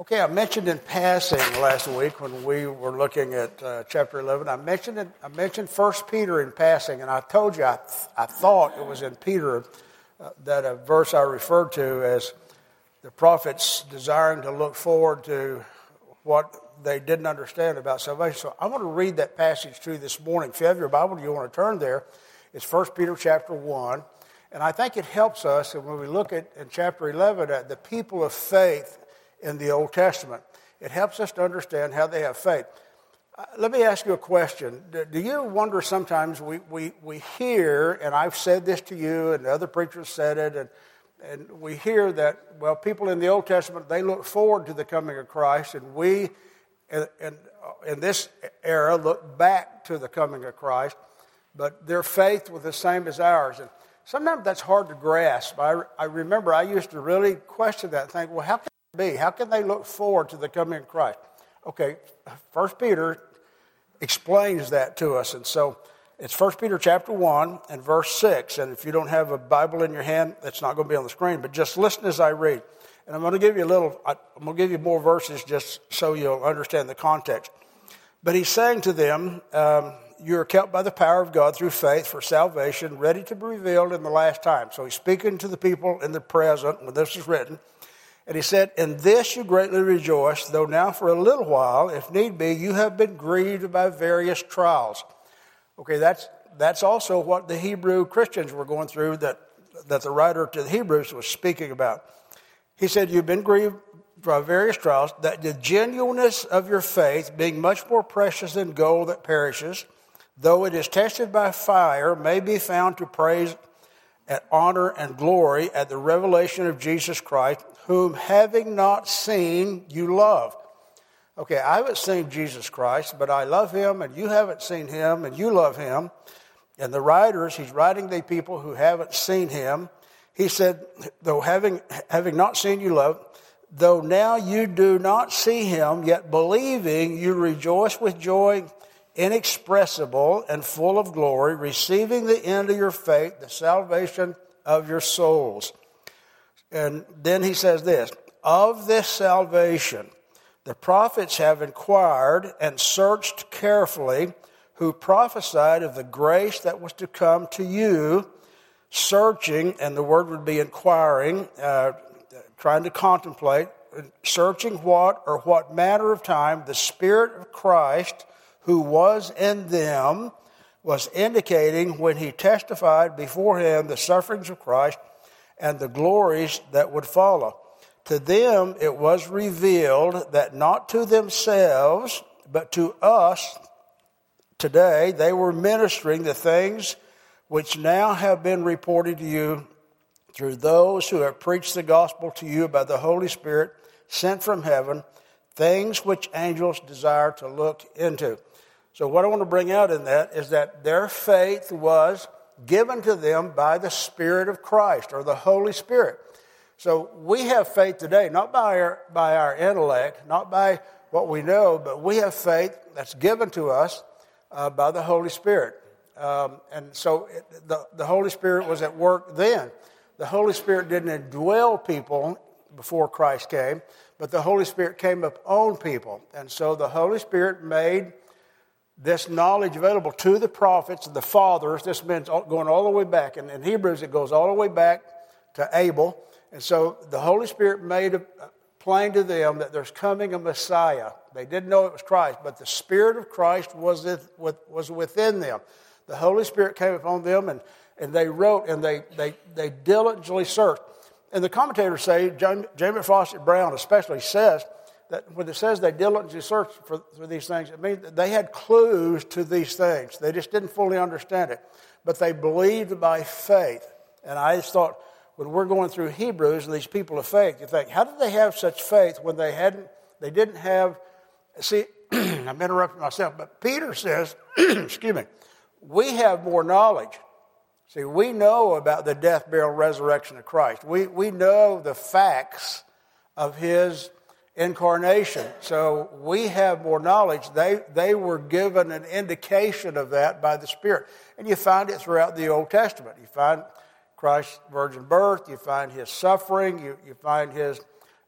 Okay, I mentioned in passing last week when we were looking at chapter 11, I mentioned 1 Peter in passing, and I told you I thought it was in Peter that a verse I referred to as the prophets desiring to look forward to what they didn't understand about salvation. So I want to read that passage to you this morning. If you have your Bible, you want to turn there. It's 1 Peter chapter 1, and I think it helps us when we look at in chapter 11 at the people of faith in the Old Testament. It helps us to understand how they have faith. Let me ask you a question. Do you wonder sometimes, we hear, and I've said this to you, and other preachers said it, and we hear that, well, people in the Old Testament, they look forward to the coming of Christ, and we, in this era, look back to the coming of Christ, but their faith was the same as ours. And sometimes that's hard to grasp. I remember I used to really question that and think, well, how can it be? How can they look forward to the coming of Christ? Okay, 1 Peter explains that to us. And so it's 1 Peter chapter 1 and verse 6. And if you don't have a Bible in your hand, it's not going to be on the screen. But just listen as I read. And I'm going to give you more verses just so you'll understand the context. But he's saying to them, you are kept by the power of God through faith for salvation, ready to be revealed in the last time. So he's speaking to the people in the present when this is written. And he said, in this you greatly rejoice, though now for a little while, if need be, you have been grieved by various trials. Okay, that's also what the Hebrew Christians were going through that the writer to the Hebrews was speaking about. He said, you've been grieved by various trials, that the genuineness of your faith, being much more precious than gold that perishes, though it is tested by fire, may be found to praise and honor and glory at the revelation of Jesus Christ, whom having not seen, you love. Okay, I haven't seen Jesus Christ, but I love him, and you haven't seen him, and you love him. And the writers, he's writing to people who haven't seen him. He said, though having not seen, you love, though now you do not see him, yet believing you rejoice with joy inexpressible and full of glory, receiving the end of your faith, the salvation of your souls. And then he says this, of this salvation, the prophets have inquired and searched carefully, who prophesied of the grace that was to come to you, searching, and the word would be inquiring, trying to contemplate, searching what manner of time the Spirit of Christ who was in them was indicating when he testified beforehand the sufferings of Christ and the glories that would follow. To them it was revealed that not to themselves, but to us today, they were ministering the things which now have been reported to you through those who have preached the gospel to you by the Holy Spirit sent from heaven, things which angels desire to look into. So what I want to bring out in that is that their faith was given to them by the Spirit of Christ, or the Holy Spirit. So we have faith today, not by our intellect, not by what we know, but we have faith that's given to us by the Holy Spirit. And so the Holy Spirit was at work then. The Holy Spirit didn't indwell people before Christ came, but the Holy Spirit came upon people. And so the Holy Spirit made this knowledge available to the prophets and the fathers. This means going all the way back. And in Hebrews, it goes all the way back to Abel. And so the Holy Spirit made it plain to them that there's coming a Messiah. They didn't know it was Christ, but the Spirit of Christ was within them. The Holy Spirit came upon them, and they wrote, and they diligently searched. And the commentators say, James Fawcett Brown especially says, that when it says they diligently searched for these things, it means that they had clues to these things. They just didn't fully understand it. But they believed by faith. And I just thought, when we're going through Hebrews and these people of faith, you think, how did they have such faith when they didn't have, see, I'm interrupting myself, but Peter says, excuse me, we have more knowledge. See, we know about the death, burial, resurrection of Christ. We know the facts of his incarnation. So we have more knowledge. They were given an indication of that by the Spirit. And you find it throughout the Old Testament. You find Christ's virgin birth. You find his suffering. You find his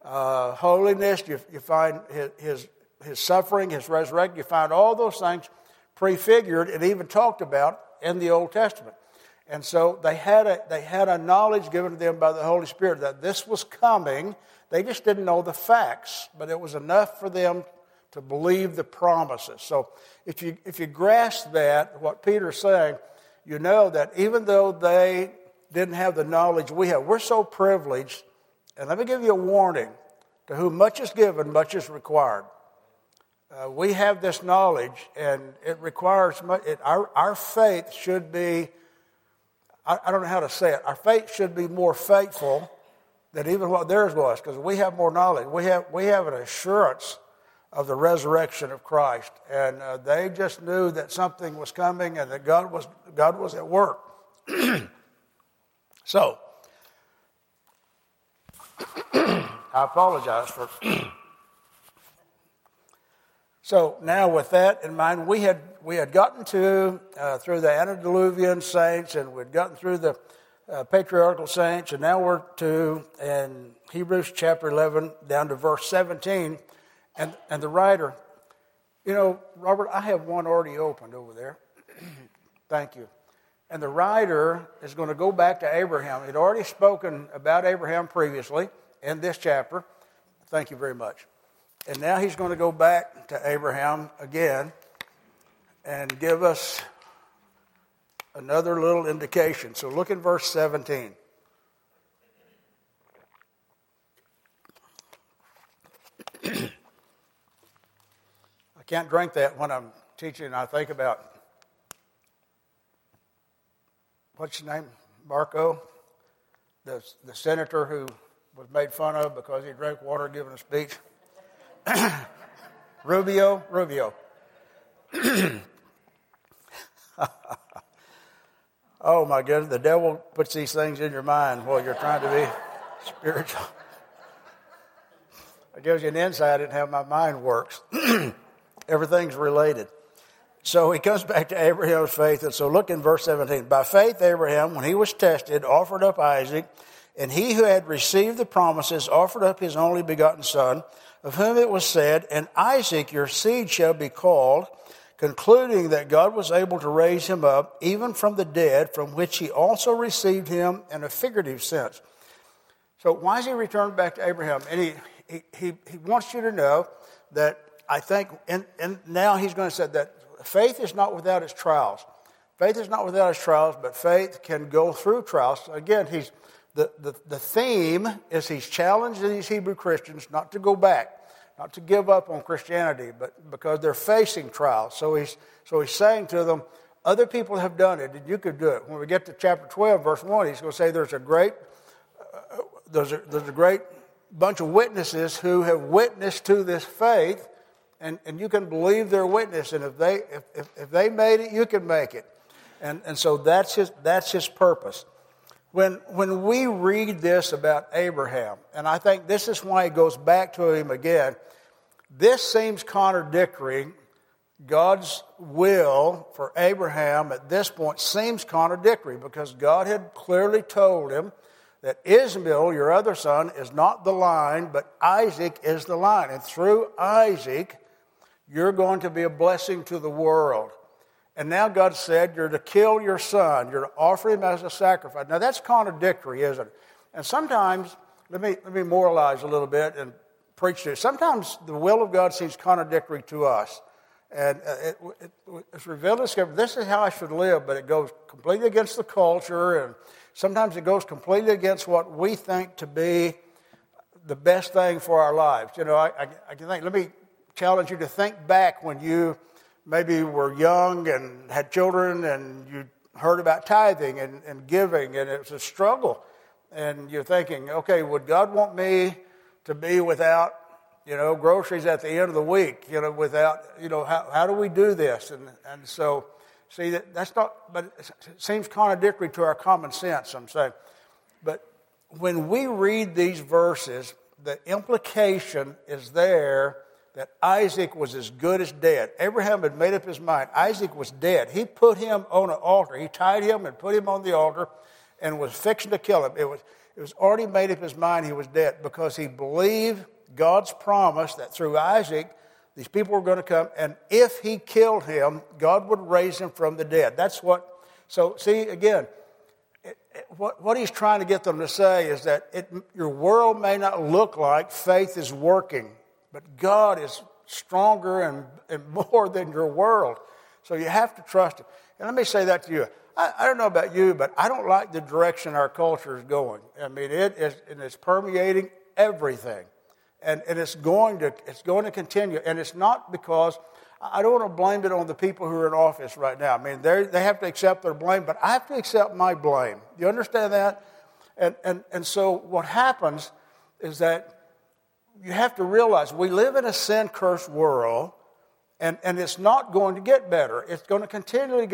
holiness. You find his suffering, his resurrection. You find all those things prefigured and even talked about in the Old Testament. And so they had a knowledge given to them by the Holy Spirit that this was coming. They just didn't know the facts, but it was enough for them to believe the promises. So if you grasp that, what Peter's saying, you know that even though they didn't have the knowledge we have, we're so privileged. And let me give you a warning: to whom much is given, much is required. We have this knowledge, and it requires much. Our faith should be, I don't know how to say it, our faith should be more faithful than even what theirs was, because we have more knowledge. We have an assurance of the resurrection of Christ, and they just knew that something was coming and that God was at work. So, I apologize for. So now, with that in mind, we had gotten to through the antediluvian saints, and we'd gotten through the patriarchal saints, and now we're to in Hebrews chapter 11 down to verse 17, and the writer, Robert, I have one already opened over there. Thank you. And the writer is going to go back to Abraham. He'd already spoken about Abraham previously in this chapter. Thank you very much. And now he's going to go back to Abraham again and give us another little indication. So look in verse 17. I can't drink that when I'm teaching. I think about, what's his name? Marco, the senator who was made fun of because he drank water giving a speech. Rubio. Oh my goodness, the devil puts these things in your mind while you're trying to be spiritual. It gives you an insight into how my mind works. Everything's related. So he comes back to Abraham's faith, and so look in verse 17. By faith Abraham, when he was tested, offered up Isaac, and he who had received the promises offered up his only begotten son, of whom it was said, "And Isaac your seed shall be called," concluding that God was able to raise him up, even from the dead, from which he also received him in a figurative sense. So why is he returned back to Abraham? And he wants you to know that, I think, and now he's going to say that faith is not without its trials. Faith is not without its trials, but faith can go through trials. Again, the theme is he's challenging these Hebrew Christians not to go back, not to give up on Christianity, but because they're facing trials. So he's saying to them, other people have done it, and you could do it. When we get to chapter 12, verse 1, he's going to say there's a great bunch of witnesses who have witnessed to this faith, and you can believe their witness, and if they made it, you can make it. And so that's his purpose. When we read this about Abraham, and I think this is why he goes back to him again, this seems contradictory. God's will for Abraham at this point seems contradictory, because God had clearly told him that Ishmael, your other son, is not the line, but Isaac is the line. And through Isaac, you're going to be a blessing to the world. And now God said, you're to kill your son. You're to offer him as a sacrifice. Now that's contradictory, isn't it? And sometimes, let me moralize a little bit and preach this. Sometimes the will of God seems contradictory to us. And it's revealed in Scripture, this is how I should live, but it goes completely against the culture, and sometimes it goes completely against what we think to be the best thing for our lives. I can think, let me challenge you to think back when you maybe were young and had children, and you heard about tithing and giving, and it was a struggle. And you're thinking, okay, would God want me to be without, groceries at the end of the week, without, how do we do this? And so, see, that's not, but it seems contradictory to our common sense, I'm saying. But when we read these verses, the implication is there that Isaac was as good as dead. Abraham had made up his mind. Isaac was dead. He put him on an altar. He tied him and put him on the altar and was fixing to kill him. It was already made up his mind he was dead because he believed God's promise that through Isaac, these people were going to come, and if he killed him, God would raise him from the dead. So see, again, what he's trying to get them to say is that your world may not look like faith is working, but God is stronger and more than your world. So you have to trust him. And let me say that to you. I don't know about you, but I don't like the direction our culture is going. I mean, it's permeating everything. And it's going to continue. And it's not because, I don't want to blame it on the people who are in office right now. I mean, they have to accept their blame, but I have to accept my blame. You understand that? And so what happens is that you have to realize we live in a sin-cursed world, and it's not going to get better. It's going to continue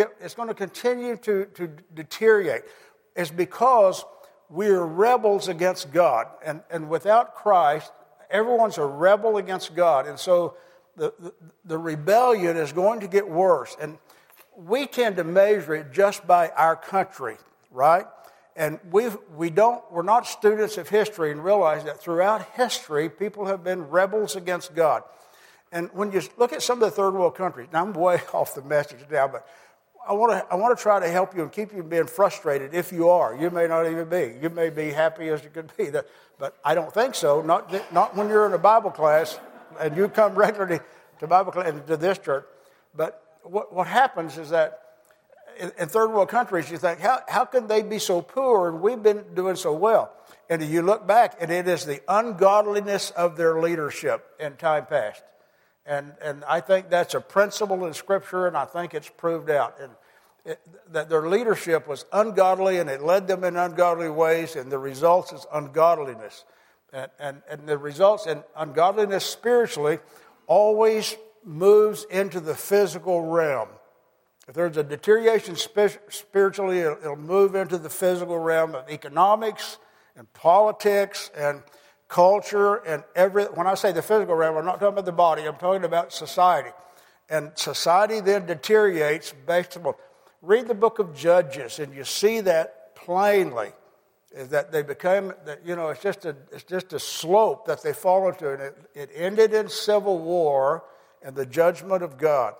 to deteriorate. It's because we're rebels against God. And without Christ, everyone's a rebel against God. And so the rebellion is going to get worse. And we tend to measure it just by our country, right? And we're not students of history and realize that throughout history, people have been rebels against God. And when you look at some of the third world countries, now I'm way off the message now, but I want to try to help you and keep you from being frustrated if you are. You may not even be. You may be happy as you could be. But I don't think so. Not when you're in a Bible class and you come regularly to Bible class and to this church. But what happens is that in third world countries, you think, how can they be so poor and we've been doing so well? And you look back, and it is the ungodliness of their leadership in time past. And I think that's a principle in Scripture, and I think it's proved out. That their leadership was ungodly, and it led them in ungodly ways, and the result is ungodliness. And the results in ungodliness spiritually always moves into the physical realm. If there's a deterioration spiritually, it'll move into the physical realm of economics and politics and culture and when I say the physical realm, I'm not talking about the body, I'm talking about society. And society then deteriorates based on, read the book of Judges and you see that plainly, is that they became, it's just a slope that they fall into, and it ended in civil war and the judgment of God.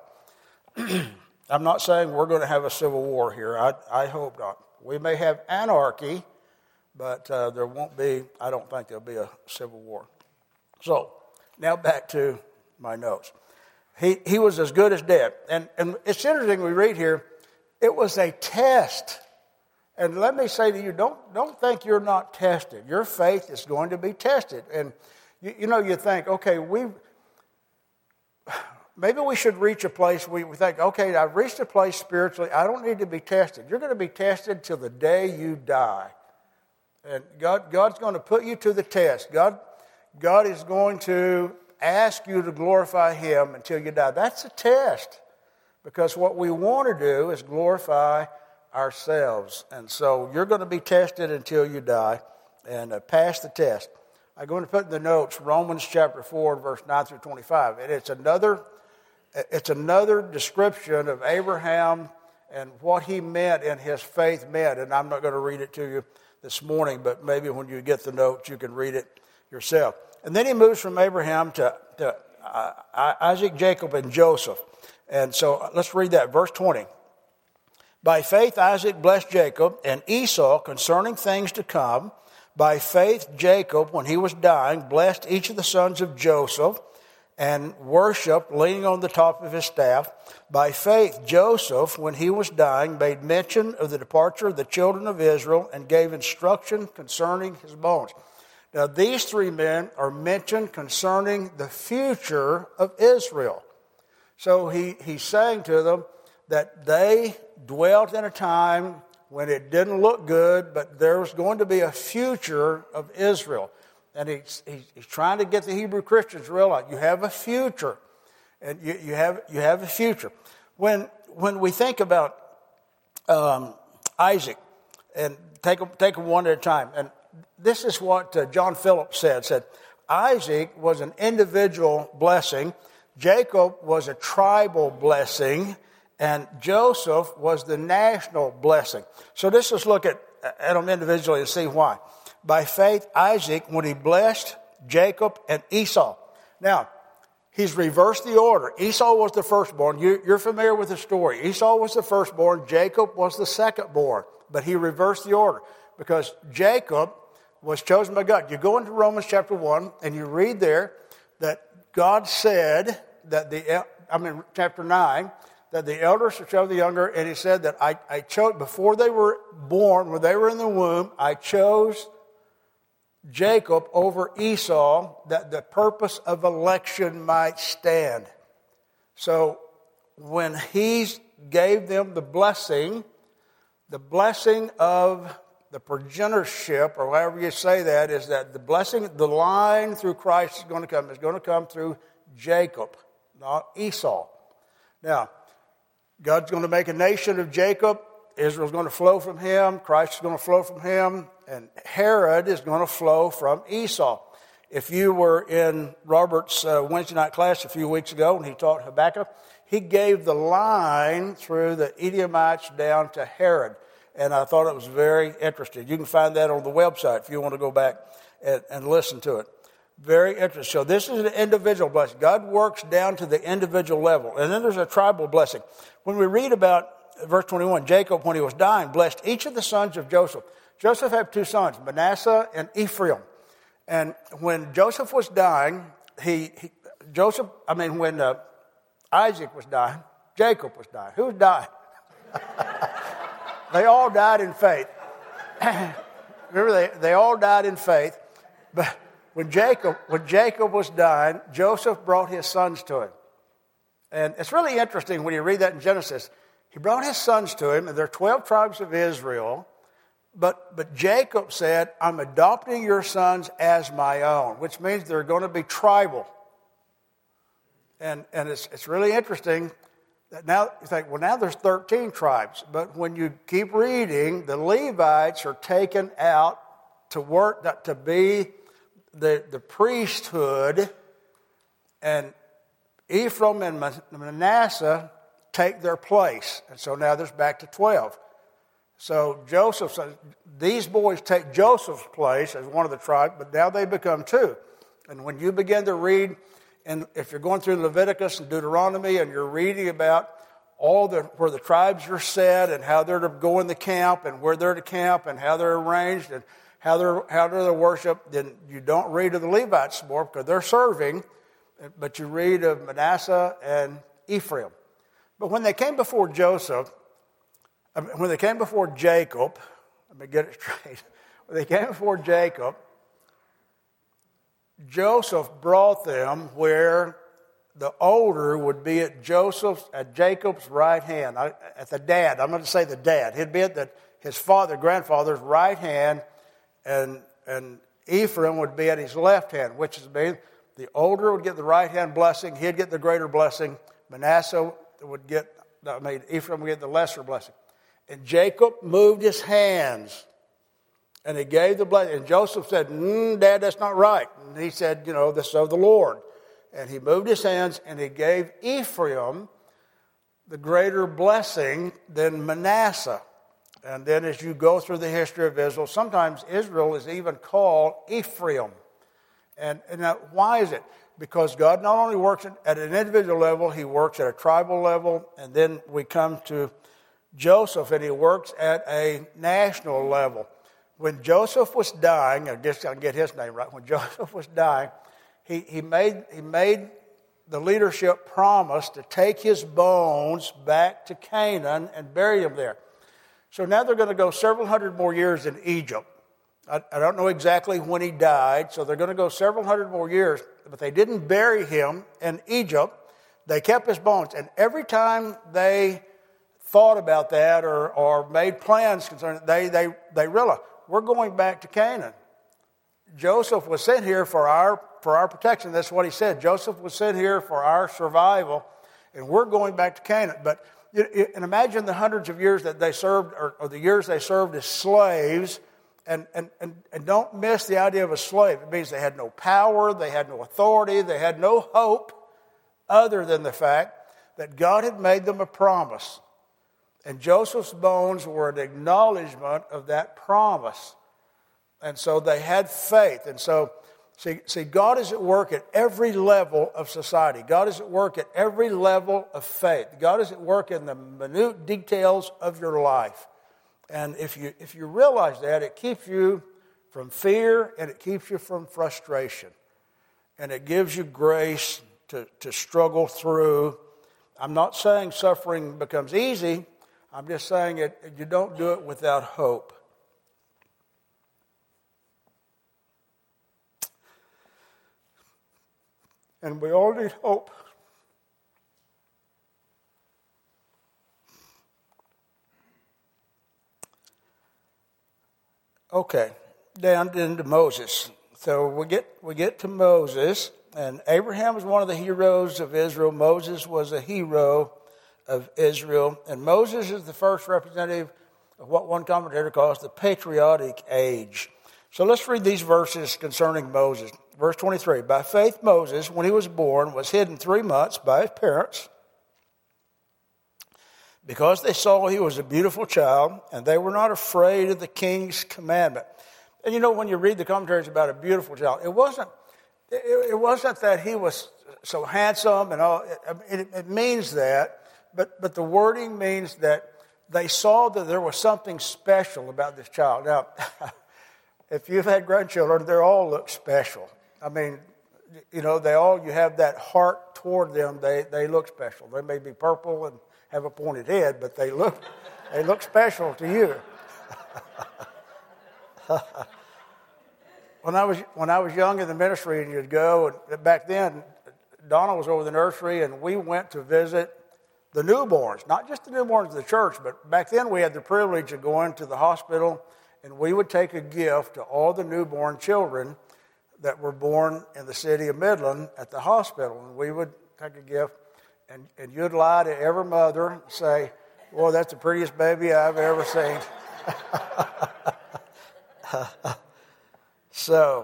I'm not saying we're going to have a civil war here. I hope not. We may have anarchy, but there won't be, I don't think there'll be a civil war. So, now back to my notes. He was as good as dead. And it's interesting we read here, it was a test. And let me say to you, don't think you're not tested. Your faith is going to be tested. And you think, okay, maybe we should reach a place where we think, okay, I've reached a place spiritually, I don't need to be tested. You're going to be tested till the day you die. And God's going to put you to the test. God is going to ask you to glorify Him until you die. That's a test. Because what we want to do is glorify ourselves. And so you're going to be tested until you die and pass the test. I'm going to put in the notes Romans chapter 4, verse 9 through 25. And it's another description of Abraham and what he meant and his faith meant. And I'm not going to read it to you this morning, but maybe when you get the notes, you can read it yourself. And then he moves from Abraham to Isaac, Jacob, and Joseph. And so let's read that, verse 20. By faith Isaac blessed Jacob and Esau concerning things to come. By faith Jacob, when he was dying, blessed each of the sons of Joseph and worshiped, leaning on the top of his staff. By faith Joseph, when he was dying, made mention of the departure of the children of Israel and gave instruction concerning his bones. Now these three men are mentioned concerning the future of Israel. So he's saying to them that they dwelt in a time when it didn't look good, but there was going to be a future of Israel. And he's trying to get the Hebrew Christians to realize you have a future. And you have a future. When we think about Isaac, and take them one at a time, and this is what John Phillips said, Isaac was an individual blessing, Jacob was a tribal blessing, and Joseph was the national blessing. So let's just look at them individually and see why. by faith Isaac when he blessed Jacob and Esau. Now, he's reversed the order. Esau was the firstborn. You're familiar with the story. Esau was the firstborn. Jacob was the secondborn. But he reversed the order because Jacob was chosen by God. You go into Romans chapter 1 and you read there that God said that chapter 9, that the elders should show the younger, and he said that I chose, before they were born, when they were in the womb, I chose Jacob over Esau, that the purpose of election might stand. So when he gave them the blessing of the progenitorship, or however you say that, is that the blessing, the line through Christ is going to come through Jacob, not Esau. Now, God's going to make a nation of Jacob. Israel's going to flow from him. Christ is going to flow from him. And Herod is going to flow from Esau. If you were in Robert's Wednesday night class a few weeks ago when he taught Habakkuk, he gave the line through the Edomites down to Herod. And I thought it was very interesting. You can find that on the website if you want to go back and listen to it. Very interesting. So this is an individual blessing. God works down to the individual level. And then there's a tribal blessing. When we read about verse 21, Jacob, when he was dying, blessed each of the sons of Joseph. Joseph had two sons, Manasseh and Ephraim. And when Joseph was dying, when Isaac was dying, Jacob was dying. Who was dying? They all died in faith. Remember, they all died in faith. But when Jacob was dying, Joseph brought his sons to him. And it's really interesting when you read that in Genesis. He brought his sons to him, and there are 12 tribes of Israel. But Jacob said, I'm adopting your sons as my own, which means they're going to be tribal. And it's really interesting that now you think, well, now there's 13 tribes. But when you keep reading, the Levites are taken out to work, to be the priesthood, and Ephraim and Manasseh take their place. And so now there's back to 12. So these boys take Joseph's place as one of the tribes, but now they become two. And when you begin to read, and if you're going through Leviticus and Deuteronomy and you're reading about where the tribes are set and how they're to go in the camp and where they're to camp and how they're arranged and how they're worship, then you don't read of the Levites more because they're serving, but you read of Manasseh and Ephraim. But when they came before Jacob, let me get it straight. When they came before Jacob, Joseph brought them where the older would be at Jacob's right hand, at the dad. I'm going to say the dad. He'd be at his grandfather's right hand, and Ephraim would be at his left hand, which is mean the older would get the right hand blessing. He'd get the greater blessing. Ephraim would get the lesser blessing. And Jacob moved his hands, and he gave the blessing. And Joseph said, Dad, that's not right. And he said, this is of the Lord. And he moved his hands, and he gave Ephraim the greater blessing than Manasseh. And then as you go through the history of Israel, sometimes Israel is even called Ephraim. And now, why is it? Because God not only works at an individual level, he works at a tribal level, and then we come to Joseph, and he works at a national level. When Joseph was dying, I guess I can get his name right. When Joseph was dying, he made the leadership promise to take his bones back to Canaan and bury him there. So now they're going to go several hundred more years in Egypt. I don't know exactly when he died, so they're going to go several hundred more years, but they didn't bury him in Egypt. They kept his bones, and every time they thought about that or made plans concerning it, they realized, we're going back to Canaan. Joseph was sent here for our protection. That's what he said. Joseph was sent here for our survival, and we're going back to Canaan. But and imagine the hundreds of years that they served, or the years they served as slaves, and don't miss the idea of a slave. It means they had no power, they had no authority, they had no hope other than the fact that God had made them a promise. And Joseph's bones were an acknowledgement of that promise. And so they had faith. And so, see, God is at work at every level of society. God is at work at every level of faith. God is at work in the minute details of your life. And if you realize that, it keeps you from fear and it keeps you from frustration. And it gives you grace to struggle through. I'm not saying suffering becomes easy. I'm just saying you don't do it without hope. And we all need hope. Okay, down into Moses. So we get to Moses, and Abraham was one of the heroes of Israel. Moses was a hero of Israel, and Moses is the first representative of what one commentator calls the patriotic age. So let's read these verses concerning Moses. Verse 23, by faith Moses, when he was born, was hidden 3 months by his parents because they saw he was a beautiful child, and they were not afraid of the king's commandment. And you know, when you read the commentaries about a beautiful child, it wasn't that he was so handsome and all. It means that, but the wording means that they saw that there was something special about this child. Now, if you've had grandchildren, they all look special. I mean, you know, you have that heart toward them. They look special. They may be purple and have a pointed head, but they look special to you. When I was young in the ministry, and you'd go, and back then, Donna was over the nursery, and we went to visit the newborns, not just the newborns of the church, but back then we had the privilege of going to the hospital, and we would take a gift to all the newborn children that were born in the city of Midland at the hospital. And we would take a gift, and you'd lie to every mother and say, well, that's the prettiest baby I've ever seen. So,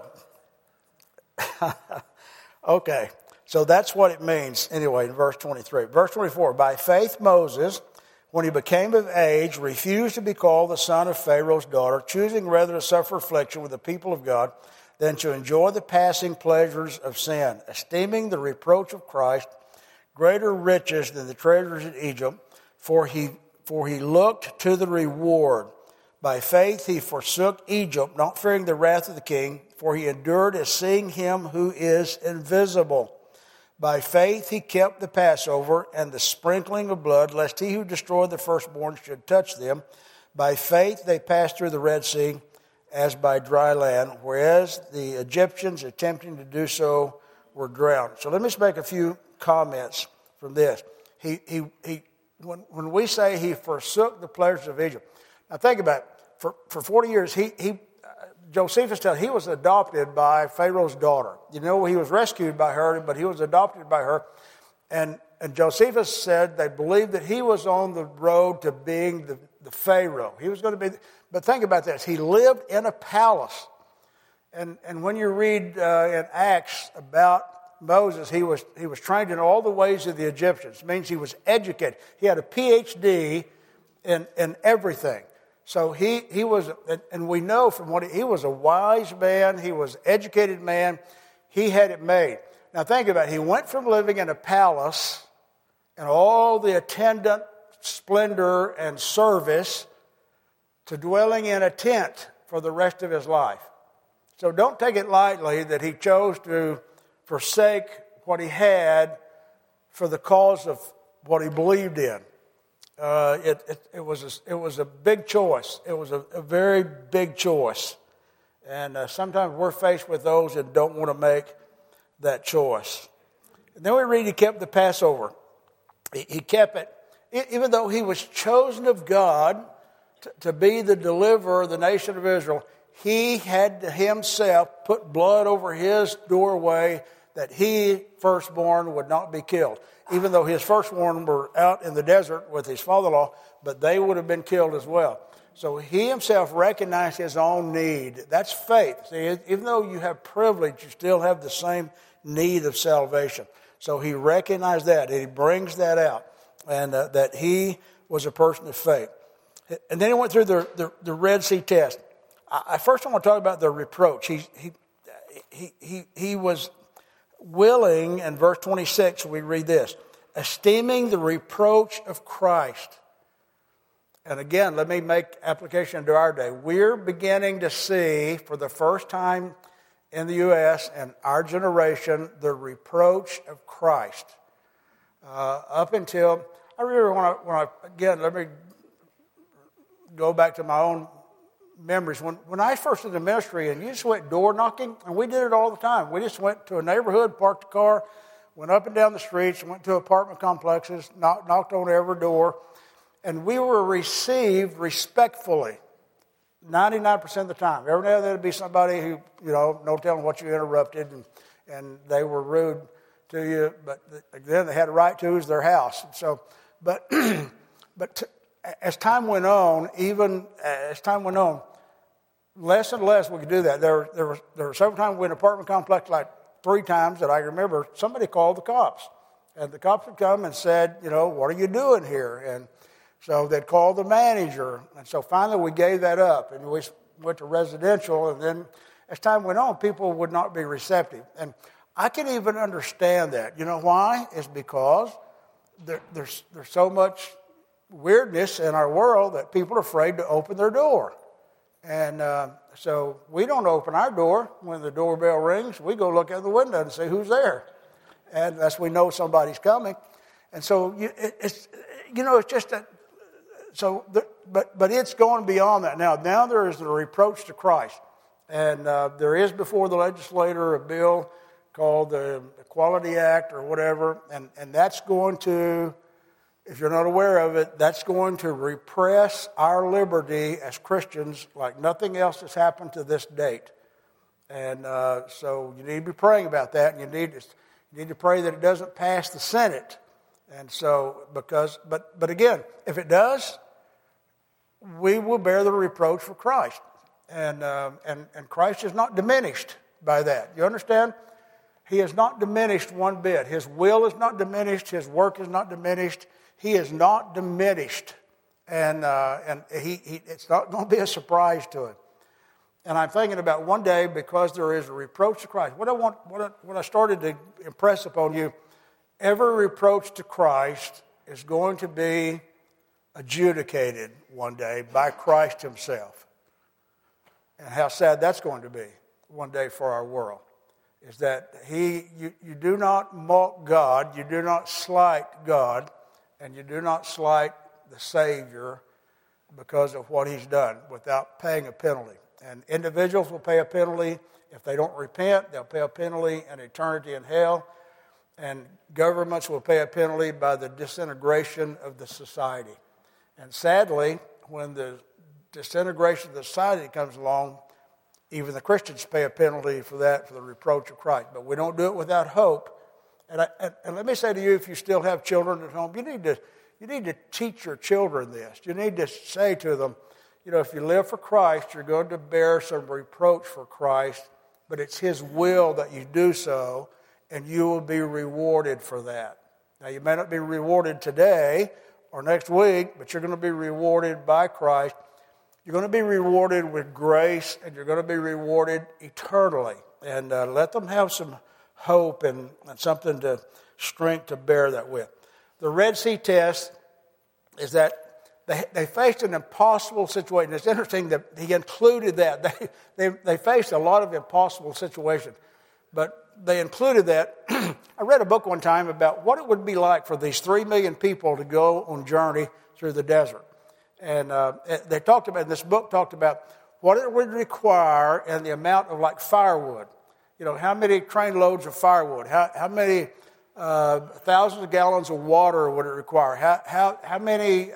okay, so that's what it means anyway in verse 23. Verse 24, by faith Moses, when he became of age, refused to be called the son of Pharaoh's daughter, choosing rather to suffer affliction with the people of God than to enjoy the passing pleasures of sin, esteeming the reproach of Christ greater riches than the treasures in Egypt, for he looked to the reward. By faith he forsook Egypt, not fearing the wrath of the king, for he endured as seeing him who is invisible. By faith he kept the Passover and the sprinkling of blood, lest he who destroyed the firstborn should touch them. By faith they passed through the Red Sea as by dry land, whereas the Egyptians attempting to do so were drowned. So let me just make a few comments from this. When we say he forsook the pleasures of Egypt, now think about it. For 40 years, Josephus tells he was adopted by Pharaoh's daughter. You know, he was rescued by her, but he was adopted by her. And Josephus said they believed that he was on the road to being the Pharaoh. He was going to be, but think about this. He lived in a palace. And when you read in Acts about Moses, he was trained in all the ways of the Egyptians. It means he was educated. He had a PhD in everything. So he was, and we know from he was a wise man, he was an educated man, he had it made. Now think about it, he went from living in a palace and all the attendant splendor and service to dwelling in a tent for the rest of his life. So don't take it lightly that he chose to forsake what he had for the cause of what he believed in. It was a big choice. It was a very big choice. And sometimes we're faced with those that don't want to make that choice. And then we read he kept the Passover. He kept it. Even though he was chosen of God to be the deliverer of the nation of Israel, he had to himself put blood over his doorway that he, firstborn, would not be killed. Even though his firstborn were out in the desert with his father-in-law, but they would have been killed as well. So he himself recognized his own need. That's faith. See, even though you have privilege, you still have the same need of salvation. So he recognized that, and he brings that out, and that he was a person of faith. And then he went through the Red Sea test. I first want to talk about the reproach. He was willing, in verse 26, we read this, esteeming the reproach of Christ. And again, let me make application to our day. We're beginning to see, for the first time in the U.S. and our generation, the reproach of Christ. Up until, I remember again, let me go back to my own memories. When I first did the ministry, and you just went door knocking, and we did it all the time. We just went to a neighborhood, parked the car, went up and down the streets, went to apartment complexes, knocked on every door, and we were received respectfully 99% of the time. Every now and then there'd be somebody who, no telling what you interrupted, and they were rude to you, but then they had a right to use their house. So, but as time went on, less and less we could do that. There were several times we were in an apartment complex, like 3 times that I remember, somebody called the cops. And the cops would come and said, what are you doing here? And so they'd call the manager. And so finally we gave that up, and we went to residential. And then as time went on, people would not be receptive. And I can even understand that. You know why? It's because there's so much weirdness in our world that people are afraid to open their door. And so we don't open our door. When the doorbell rings, we go look out the window and see who's there. And that's we know somebody's coming. And so it's just that. So, but it's going beyond that. Now there is the reproach to Christ. And there is before the legislator a bill called the Equality Act or whatever. And that's going to, if you're not aware of it, that's going to repress our liberty as Christians like nothing else has happened to this date. And so you need to be praying about that, and you need to pray that it doesn't pass the Senate. And so, but again, if it does, we will bear the reproach for Christ. And Christ is not diminished by that. You understand? He is not diminished one bit. His will is not diminished. His work is not diminished. He is not diminished, and it's not going to be a surprise to him. And I'm thinking about one day, because there is a reproach to Christ. What I started to impress upon you, every reproach to Christ is going to be adjudicated one day by Christ himself. And how sad that's going to be one day for our world is that you do not mock God, you do not slight God, and you do not slight the Savior because of what he's done without paying a penalty. And individuals will pay a penalty. If they don't repent, they'll pay a penalty in eternity in hell. And governments will pay a penalty by the disintegration of the society. And sadly, when the disintegration of the society comes along, even the Christians pay a penalty for that, for the reproach of Christ. But we don't do it without hope. And let me say to you, if you still have children at home, you need to teach your children this. You need to say to them, if you live for Christ, you're going to bear some reproach for Christ, but it's his will that you do so, and you will be rewarded for that. Now, you may not be rewarded today or next week, but you're going to be rewarded by Christ. You're going to be rewarded with grace, and you're going to be rewarded eternally. And let them have some hope and something to strength to bear that with. The Red Sea test is that they faced an impossible situation. It's interesting that he included that. They faced a lot of impossible situations, but they included that. I read a book one time about what it would be like for these 3 million people to go on journey through the desert. And they talked about, this book talked about what it would require and the amount of firewood. How many train loads of firewood? How many thousands of gallons of water would it require? How many,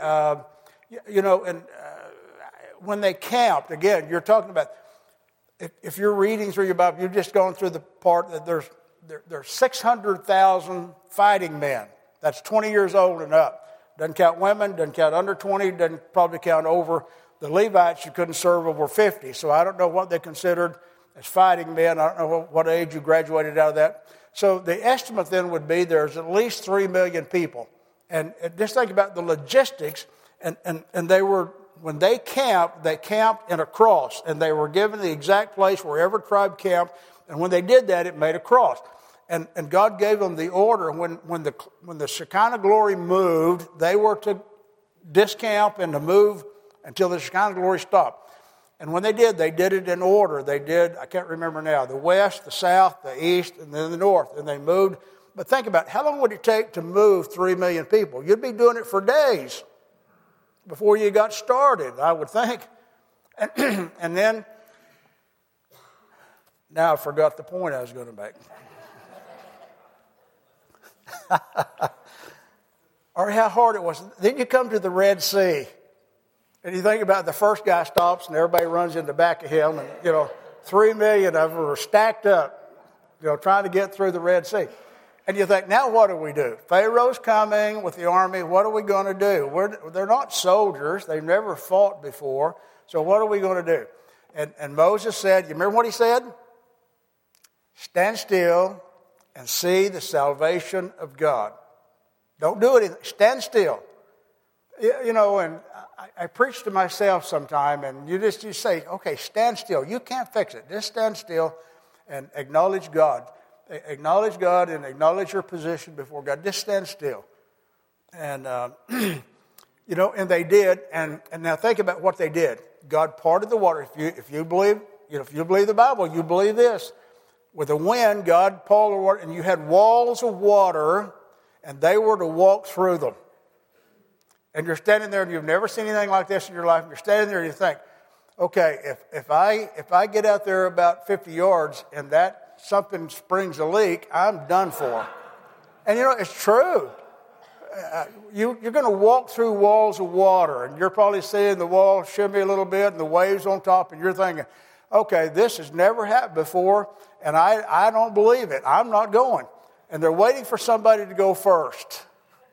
when they camped, again, you're talking about, if you're reading through your Bible, you've just gone through the part that there's 600,000 fighting men. That's 20 years old and up. Doesn't count women, doesn't count under 20, doesn't probably count over. The Levites, you couldn't serve over 50. So I don't know what they considered as fighting men. I don't know what age you graduated out of that. So the estimate then would be there's at least 3 million people. And just think about the logistics. And they were when they camped in a cross, and they were given the exact place where every tribe camped. And when they did that, it made a cross. And God gave them the order when the Shekinah glory moved, they were to discamp and to move until the Shekinah glory stopped. And when they did it in order. They did, I can't remember now, the west, the south, the east, and then the north. And they moved. But think about it, how long would it take to move 3 million people? You'd be doing it for days before you got started, I would think. And then, now I forgot the point I was going to make. Or how hard it was. Then you come to the Red Sea. And you think about the first guy stops and everybody runs in the back of him. And, 3 million of them are stacked up, trying to get through the Red Sea. And you think, now what do we do? Pharaoh's coming with the army. What are we going to do? They're not soldiers. They've never fought before. So what are we going to do? And Moses said, you remember what he said? Stand still and see the salvation of God. Don't do anything. Stand still. And I preach to myself sometime, and you say, okay, stand still. You can't fix it. Just stand still and acknowledge God. Acknowledge God and acknowledge your position before God. Just stand still. And, and they did. And now think about what they did. God parted the water. If you believe the Bible, you believe this. With a wind, God parted the water, and you had walls of water, and they were to walk through them. And you're standing there, and you've never seen anything like this in your life. And you're standing there, and you think, okay, if I get out there about 50 yards, and that something springs a leak, I'm done for. And it's true. You're going to walk through walls of water, and you're probably seeing the wall shimmy a little bit, and the waves on top, and you're thinking, okay, this has never happened before, and I don't believe it. I'm not going. And they're waiting for somebody to go first.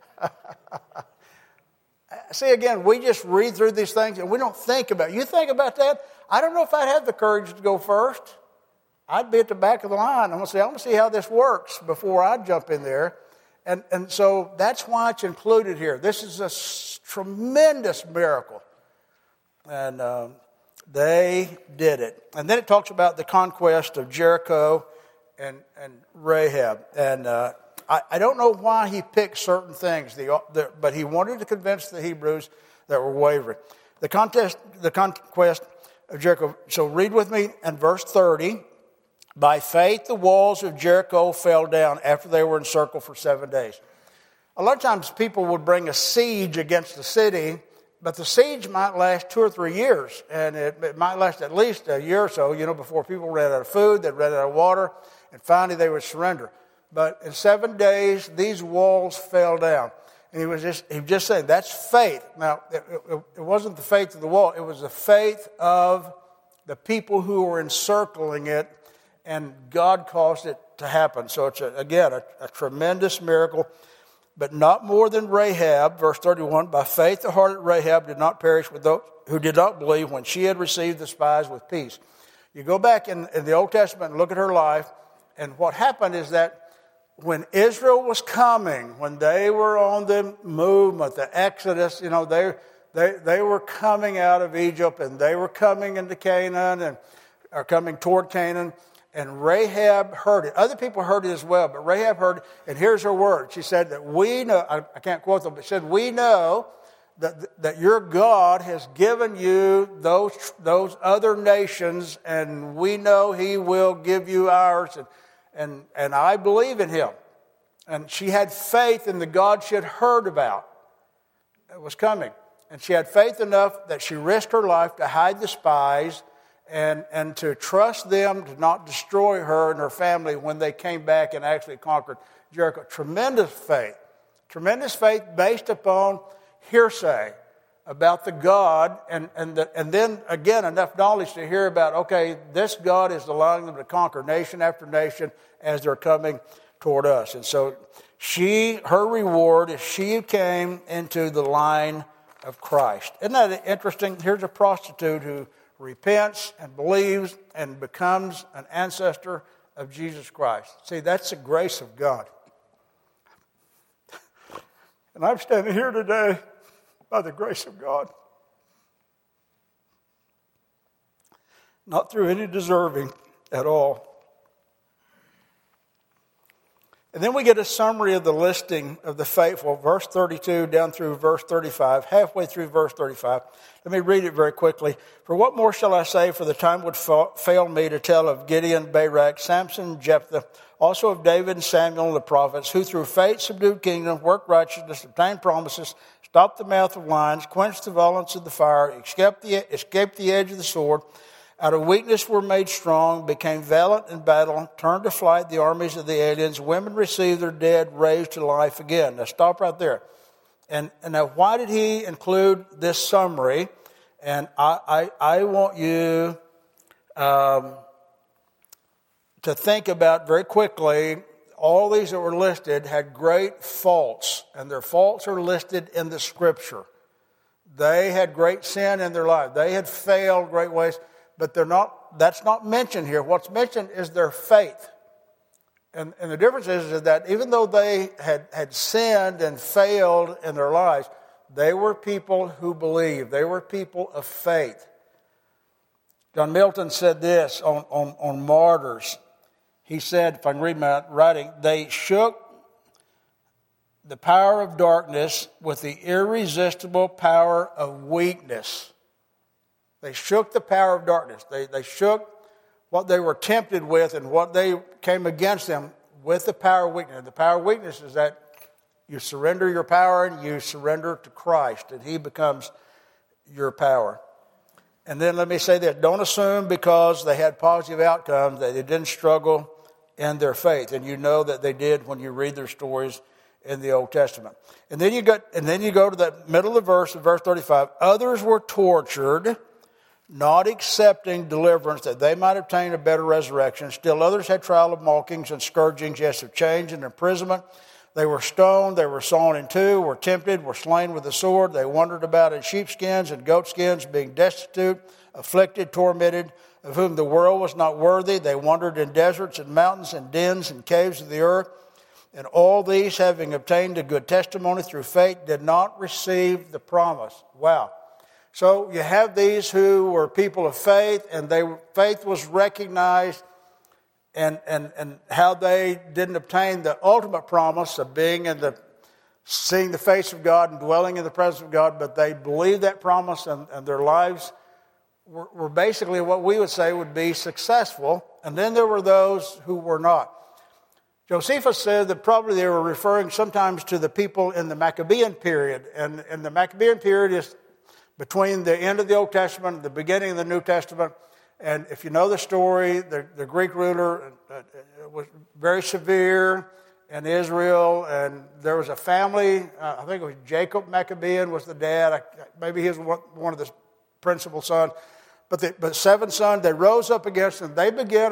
See, again, we just read through these things, and we don't think about it. You think about that? I don't know if I'd have the courage to go first. I'd be at the back of the line. I'm going to see how this works before I jump in there. And so that's why it's included here. This is a tremendous miracle. And they did it. And then it talks about the conquest of Jericho and Rahab. And I don't know why he picked certain things, but he wanted to convince the Hebrews that were wavering. The conquest of Jericho. So read with me in verse 30. By faith, the walls of Jericho fell down after they were encircled for 7 days. A lot of times people would bring a siege against the city, but the siege might last 2 or 3 years, and it might last at least a year or so, before people ran out of food, they'd ran out of water, and finally they would surrender. But in 7 days, these walls fell down. And he was just saying, that's faith. Now, it wasn't the faith of the wall, it was the faith of the people who were encircling it, and God caused it to happen. So it's, a tremendous miracle. But not more than Rahab, verse 31, by faith the heart of Rahab did not perish with those who did not believe when she had received the spies with peace. You go back in the Old Testament and look at her life, and what happened is that when Israel was coming, when they were on the movement, the Exodus, they were coming out of Egypt, and they were coming into Canaan, or coming toward Canaan. And Rahab heard it. Other people heard it as well, but Rahab heard it. And here's her word. She said that we know, I can't quote them, but she said, we know that your God has given you those other nations, and we know he will give you ours. And I believe in him. And she had faith in the God she had heard about that was coming. And she had faith enough that she risked her life to hide the spies and to trust them to not destroy her and her family when they came back and actually conquered Jericho. Tremendous faith based upon hearsay about the God, and then again enough knowledge to hear about, okay, this God is allowing them to conquer nation after nation as they're coming toward us. And so her reward is she came into the line of Christ. Isn't that interesting? Here's a prostitute who repents and believes and becomes an ancestor of Jesus Christ. See, that's the grace of God. And I'm standing here today by the grace of God. not through any deserving at all. And then we get a summary of the listing of the faithful, verse 32 down through verse 35, halfway through verse 35. Let me read it very quickly. For what more shall I say, for the time would fail me to tell of Gideon, Barak, Samson, Jephthah, also of David and Samuel and the prophets, who through faith subdued kingdoms, worked righteousness, obtained promises, stopped the mouth of lions, quenched the violence of the fire, escaped the edge of the sword, out of weakness were made strong, became valiant in battle, turned to flight the armies of the aliens. Women received their dead raised to life again. Now stop right there. And now why did he include this summary? And I want you to think about very quickly, all these that were listed had great faults, and their faults are listed in the Scripture. They had great sin in their life. They had failed great ways. But that's not mentioned here. What's mentioned is their faith. And the difference is that even though they had sinned and failed in their lives, they were people who believed. They were people of faith. John Milton said this on martyrs. He said, if I can read my writing, they shook the power of darkness with the irresistible power of weakness. They shook the power of darkness. They shook what they were tempted with and what they came against them with the power of weakness. The power of weakness is that you surrender your power and you surrender to Christ, and He becomes your power. And then let me say this. Don't assume because they had positive outcomes that they didn't struggle in their faith. And you know that they did when you read their stories in the Old Testament. And then you go to the middle of the verse, in verse 35. Others were tortured, not accepting deliverance that they might obtain a better resurrection. Still others had trial of mockings and scourgings, yes, of chains and imprisonment. They were stoned, they were sawn in two, were tempted, were slain with the sword. They wandered about in sheepskins and goatskins, being destitute, afflicted, tormented, of whom the world was not worthy. They wandered in deserts and mountains and dens and caves of the earth. And all these, having obtained a good testimony through faith, did not receive the promise. Wow. So you have these who were people of faith, and faith was recognized, and how they didn't obtain the ultimate promise of seeing the face of God and dwelling in the presence of God, but they believed that promise, and their lives were basically what we would say would be successful. And then there were those who were not. Josephus said that probably they were referring sometimes to the people in the Maccabean period, and the Maccabean period is between the end of the Old Testament and the beginning of the New Testament. And if you know the story, the Greek ruler was very severe in Israel, and there was a family, I think it was Jacob Maccabean was the dad, maybe he was one of the principal sons, but 7 sons, they rose up against him. They began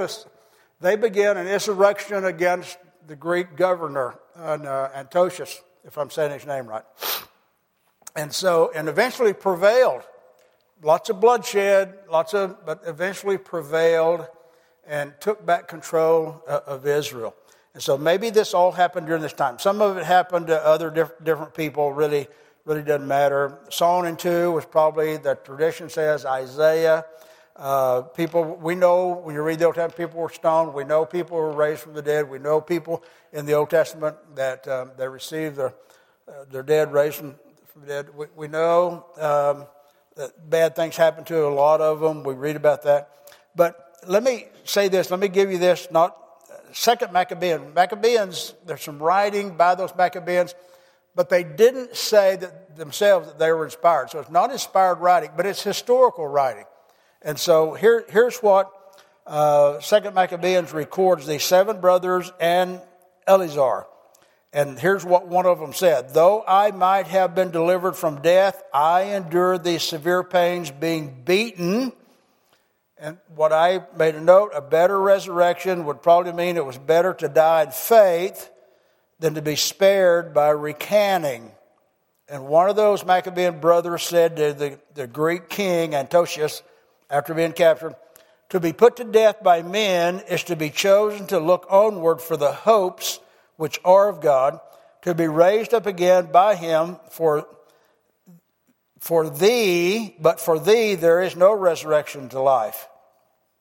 an insurrection against the Greek governor, Antiochus, if I'm saying his name right. And eventually prevailed. Lots of bloodshed, but eventually prevailed and took back control of Israel. And so maybe this all happened during this time. Some of it happened to other different people, really doesn't matter. Sawn in two was probably, the tradition says, Isaiah. People, we know, when you read the Old Testament, people were stoned. We know people were raised from the dead. We know people in the Old Testament that they received their dead raised from the dead. We know that bad things happened to a lot of them. We read about that. But let me say this. Let me give you this. Not Second Maccabean. Maccabeans, there's some writing by those Maccabeans, but they didn't say that themselves that they were inspired. So it's not inspired writing, but it's historical writing. And so here's what Second Maccabeans records, the 7 brothers and Eleazar. And here's what one of them said. Though I might have been delivered from death, I endured these severe pains, being beaten. And what I made a note, a better resurrection would probably mean it was better to die in faith than to be spared by recanting. And one of those Maccabean brothers said to the Greek king, Antiochus, after being captured, to be put to death by men is to be chosen to look onward for the hopes which are of God, to be raised up again by Him for thee, but for thee there is no resurrection to life.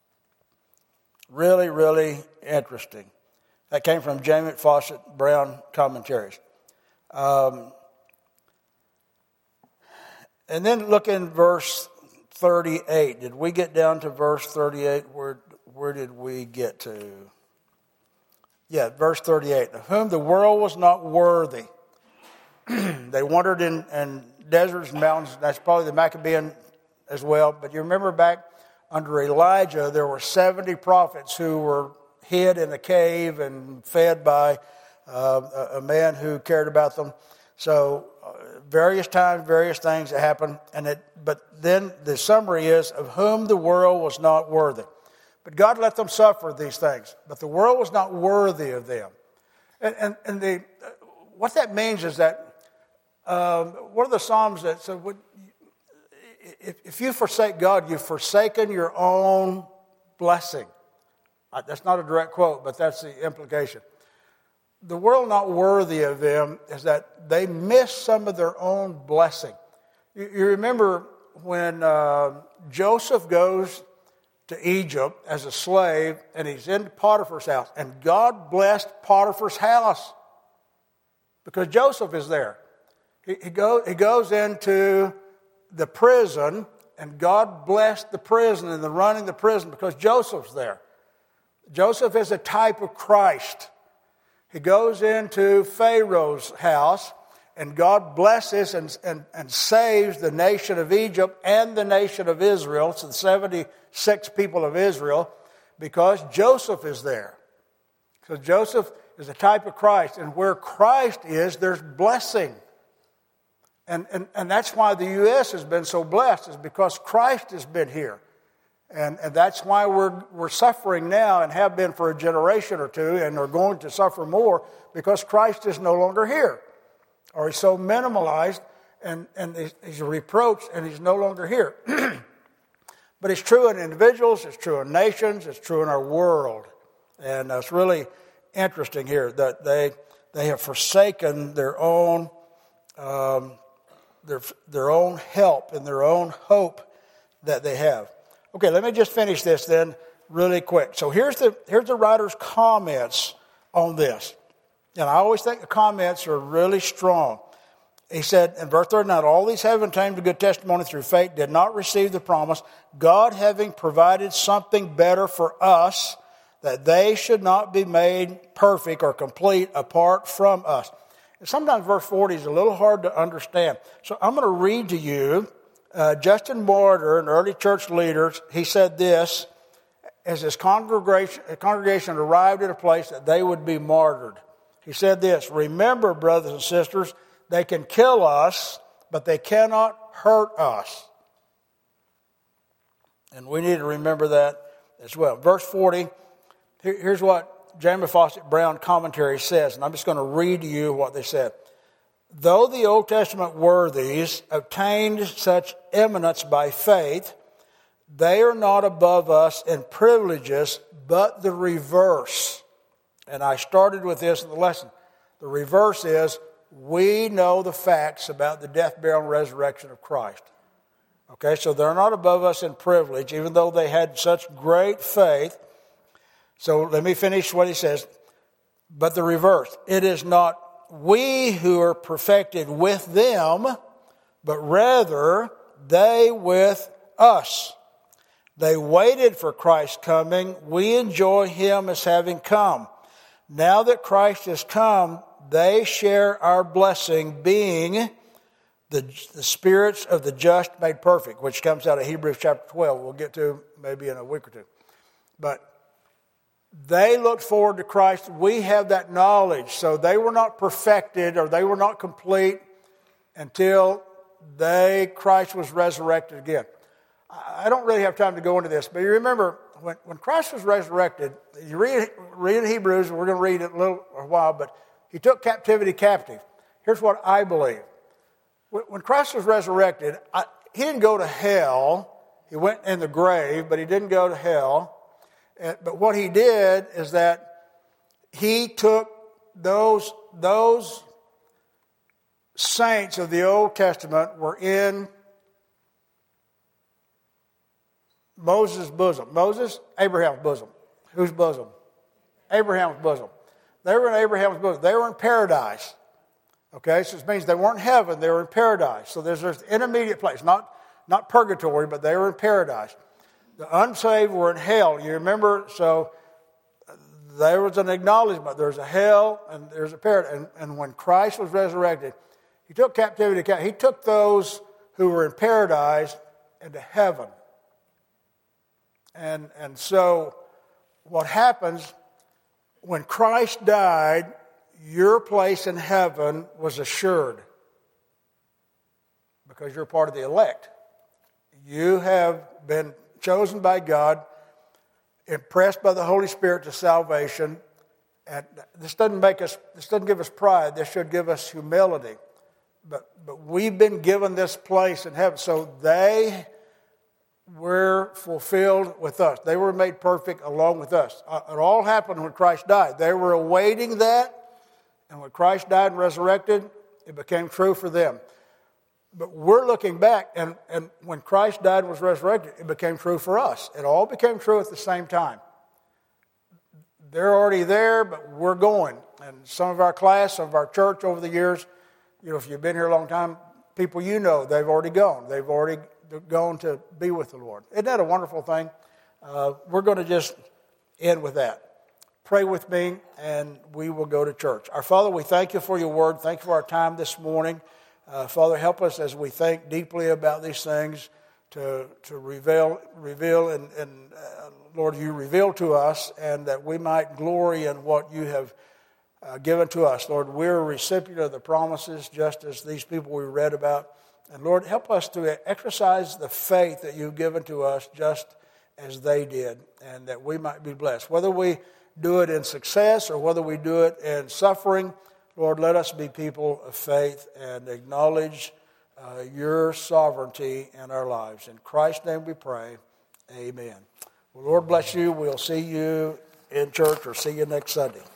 Really, really interesting. That came from James Fawcett Brown Commentaries. And then look in verse 38. Did we get down to verse 38? Where did we get to? Yeah, verse 38. Of whom the world was not worthy. They wandered in deserts and mountains. That's probably the Maccabean as well. But you remember back under Elijah, there were 70 prophets who were hid in a cave and fed by a man who cared about them. So various times, various things that happened. But then the summary is, of whom the world was not worthy. But God let them suffer these things. But the world was not worthy of them. And what that means is that one of the Psalms that said, if you forsake God, you've forsaken your own blessing. That's not a direct quote, but that's the implication. The world not worthy of them is that they miss some of their own blessing. You remember when Joseph goes to Egypt as a slave, and he's in Potiphar's house, and God blessed Potiphar's house because Joseph is there. He goes into the prison, and God blessed the prison and the running the prison because Joseph's there. Joseph is a type of Christ. He goes into Pharaoh's house, and God blesses and saves the nation of Egypt and the nation of Israel, so the 76 people of Israel, because Joseph is there. So Joseph is a type of Christ, and where Christ is, there's blessing. And that's why the U.S. has been so blessed, is because Christ has been here. And that's why we're suffering now and have been for a generation or two and are going to suffer more because Christ is no longer here. Or he's so minimalized and he's reproached and he's no longer here. But it's true in individuals, it's true in nations, it's true in our world. And it's really interesting here that they have forsaken their own their own help and their own hope that they have. Okay, let me just finish this then really quick. So here's the writer's comments on this. And I always think the comments are really strong. He said in verse 39, all these having obtained a good testimony through faith did not receive the promise, God having provided something better for us, that they should not be made perfect or complete apart from us. And sometimes verse 40 is a little hard to understand. So I'm going to read to you Justin Martyr, an early church leader. He said this as his congregation arrived at a place that they would be martyred. He said this, remember, brothers and sisters, they can kill us, but they cannot hurt us. And we need to remember that as well. Verse 40, here's what James Fawcett Brown Commentary says, and I'm just going to read to you what they said. Though the Old Testament worthies obtained such eminence by faith, they are not above us in privileges, but the reverse. And I started with this in the lesson. The reverse is, we know the facts about the death, burial, and resurrection of Christ. Okay, so they're not above us in privilege, even though they had such great faith. So let me finish what he says. But the reverse, it is not we who are perfected with them, but rather they with us. They waited for Christ's coming. We enjoy him as having come. Now that Christ has come, they share our blessing, being the spirits of the just made perfect, which comes out of Hebrews chapter 12. We'll get to maybe in a week or two. But they looked forward to Christ. We have that knowledge. So they were not perfected or they were not complete until Christ was resurrected again. I don't really have time to go into this, but you remember when Christ was resurrected, you read in Hebrews, and we're going to read it a while, but he took captivity captive. Here's what I believe. When Christ was resurrected, he didn't go to hell. He went in the grave, but he didn't go to hell. But what he did is that he took those saints of the Old Testament were in Moses' bosom. Abraham's bosom. Whose bosom? Abraham's bosom. They were in Abraham's bosom. They were in paradise. Okay, so it means they weren't in heaven, they were in paradise. So there's this intermediate place, not purgatory, but they were in paradise. The unsaved were in hell. You remember, so there was an acknowledgement. There's a hell and there's a paradise. And when Christ was resurrected, he took captivity. He took those who were in paradise into heaven. And so what happens when Christ died, your place in heaven was assured because you're part of the elect. You have been chosen by God, impressed by the Holy Spirit to salvation. And this doesn't give us pride. This should give us humility. But we've been given this place in heaven. So they were fulfilled with us. They were made perfect along with us. It all happened when Christ died. They were awaiting that. And when Christ died and resurrected, it became true for them. But we're looking back, and when Christ died and was resurrected, it became true for us. It all became true at the same time. They're already there, but we're going. And some of our class, some of our church over the years, if you've been here a long time, people they've already gone. They've already gone to be with the Lord. Isn't that a wonderful thing? We're going to just end with that. Pray with me, and we will go to church. Our Father, we thank you for your word. Thank you for our time this morning. Father, help us as we think deeply about these things to reveal, and Lord, you reveal to us, and that we might glory in what you have given to us. Lord, we're a recipient of the promises, just as these people we read about. And Lord, help us to exercise the faith that you've given to us, just as they did, and that we might be blessed. Whether we do it in success or whether we do it in suffering, Lord, let us be people of faith and acknowledge your sovereignty in our lives. In Christ's name we pray, amen. Well, Lord bless you. We'll see you in church or see you next Sunday.